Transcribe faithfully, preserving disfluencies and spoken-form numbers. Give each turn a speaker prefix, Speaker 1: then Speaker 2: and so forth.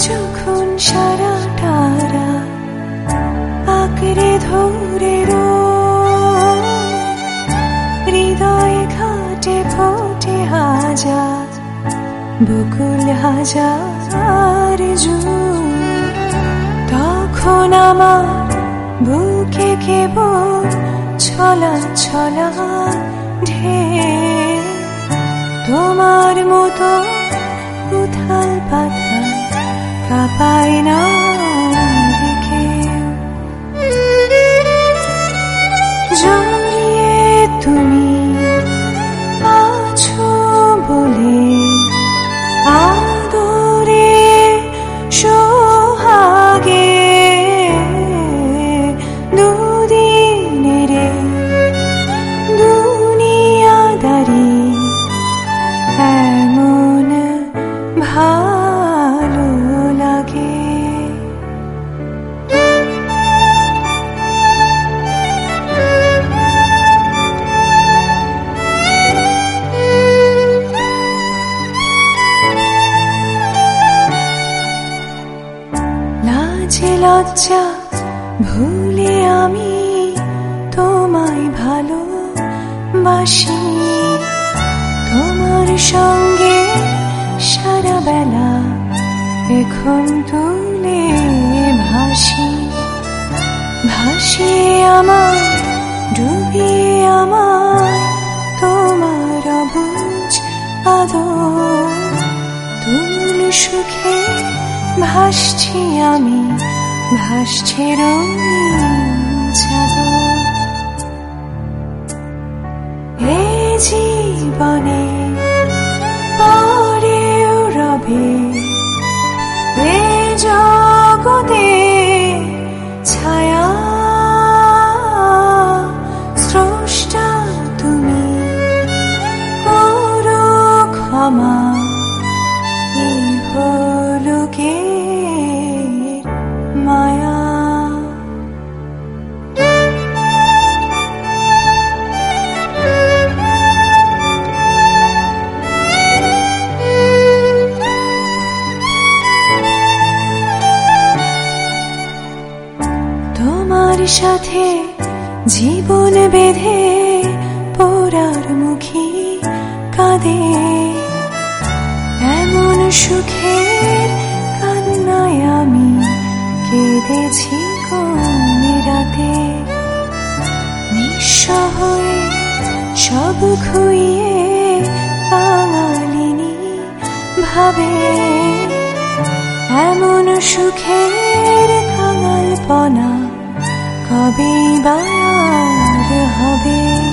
Speaker 1: যখন সারাটা রাত আঁকড়ে ধরে হৃদয় ঘাটে ফোটে হাজার বকুল হাজার জুন, তখন আমার বুকে কেবল ছলা ছলা ঢেউ, তোমার মতো উথাল পাথাল কাঁপায় না রেখে। জড়িয়ে তুমি আছো বলে আদরে সোহাগে দুদিনের দুনিয়াদারি এমন ভালো লাগে। লাজে লজ্জা ভুলে আমি তোমায় ভালোবাসি, তোমার সঙ্গে সারা বেলা এখন তুলে ভাসি ভাসি আমার ডুবিয়ে আমার তোমার অবুঝ আদর, তুল সুখে ভাসছি আমি ভাসছে রঙিন চাদর। এ জীবনে পরেও রবে এ জগতে ছায়া, স্রষ্টা তুমি করো ক্ষমা ইহলোকের মায়া। তোমার সাথে জীবন বেঁধে পোড়ার মুখী কাঁদে, এমন সুখের কান্নায় আমি কেঁদেছি কোন রাতে। নিঃস্ব হয়ে সব খুইয়ে বাঙালিনী ভাবে, এমন সুখের কাঙালপনা কবে বার হবে।